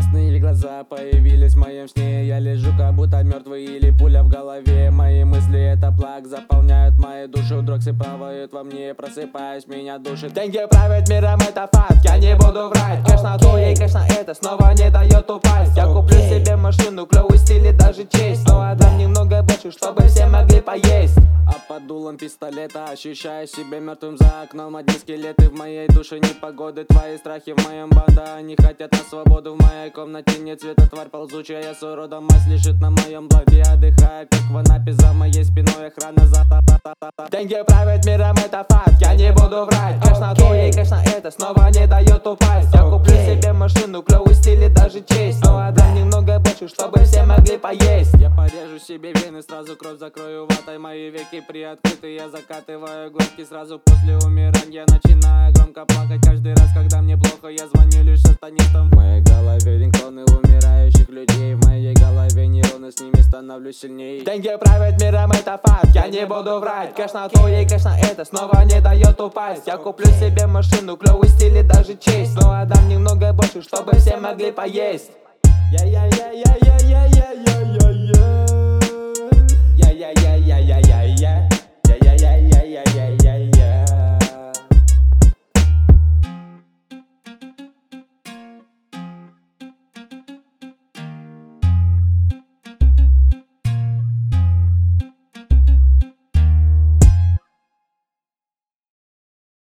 Грустные глаза появились в моем сне. Я лежу как будто мертвый или пуля в голове. Мои мысли это плак, заполняют мою душу. Дрогсы плавают во мне, просыпаюсь, меня душит. Деньги правят миром, это факт, я не буду врать. Кэш на то и кэш на это снова не дает упасть. Я куплю себе машину, клевый стиль и даже честь. Но отдам немного больше, чтобы все могли поесть. А под дулом пистолета ощущаю себя мертвым за окном. Одни скелеты в моей душе, непогоды, твои страхи в моем банда. Они хотят на свободу, в моей комнате нет света. Тварь ползучая, я с уродом, мазь лежит на моем блоке. Я отдыхаю, как в Анапе, за моей спиной охрана за Деньги правят миром, это факт, я не буду врать. Кэш на то и кэш на это снова не дает упасть. Я куплю себе машину, клевый стиль и даже честь. Но отдам немного больше, чтобы все могли поесть. Я порежу себе вены, сразу кровь закрою ватой. Мои веки приоткрыты, я закатываю глазки. Сразу после умирания начинаю громко плакать. Каждый раз, когда мне плохо, я звоню лишь сатанистам. В моей голове рингтоны умирающих людей. В моей голове нейроны, с ними становлюсь сильней. Деньги правят миром, это факт, я не буду врать. Кэш на то и кэш на это снова не дает упасть. Я куплю себе машину, клевый стиль и даже честь. Но отдам немного больше, чтобы все могли поесть.